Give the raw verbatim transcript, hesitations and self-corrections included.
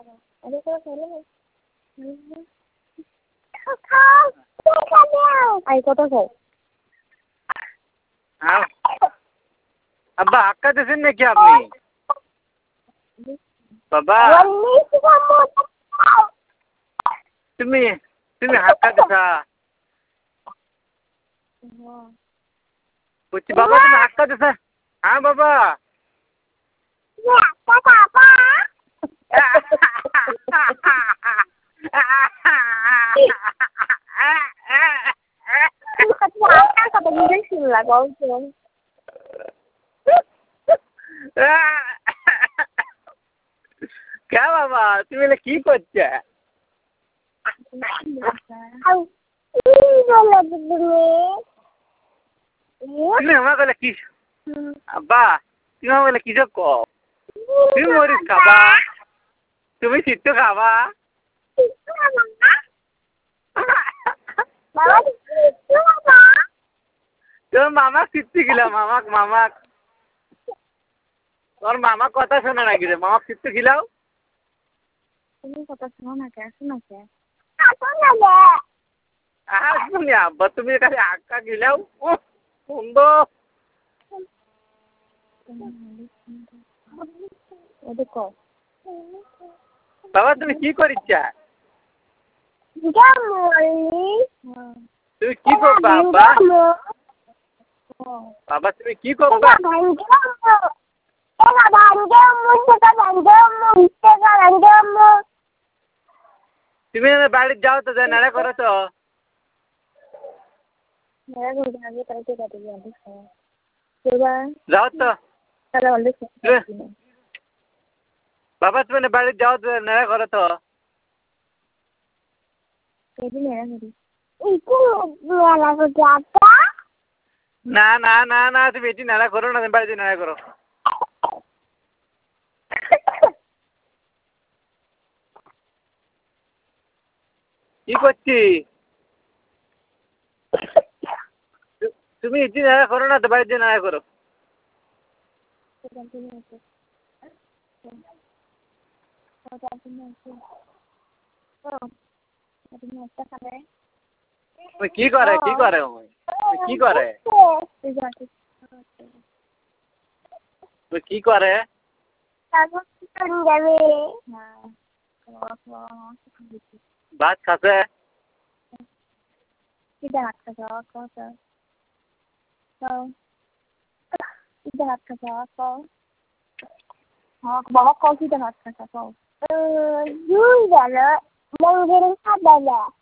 Ada kau kalau Ay kota kau. हाँ अब्बा हक्का देसेन नाকি আপনি বাবা তুমি তুমি হাক্কা দেছা বলছি বাবা তুমি হাক্কা দেছা হ্যাঁ বাবা क्या बाबा তুমি এলে কি করছে তুমি আমার বলে কি আব্বা তুমি আমার বলে কি কো তুমি মরিস খাবা তুমি সিট্টু খাবা তোর মামা সিট্টু খিলাও মামাক মামাক তোর মামা কথা শোনে নাকি রে মামা সিট্টু খিলাও তুমি কথা শোনো না কে শোনো কে শুনি আব্বা তুমি খালি আক্কা খিলাও ও সুন্দর দেখো বাবা তুমি কি করিচ্ছা তুমি কি করবা আব্বা বাবা তুমি কি করবা তুমি বাড়ি যাও তো যাই নাড়া করো তো যাও তো বাবা তুমি বাড়ি যাও তো নাড়া করো তো না না না না তুমি এটি নাড়া করো না তুমি বাড়িতে নাড়া করো কি করছি তুমি এটি নাড়া করো না তো বাড়িতে নাড়া করো কি করে কি করে কি করে কি করে ভাত খাসে ভাত খাসা ভাত খাসা বাবা কফিতে ভাত খাসা দুই বেলা মঙ্গল খাবে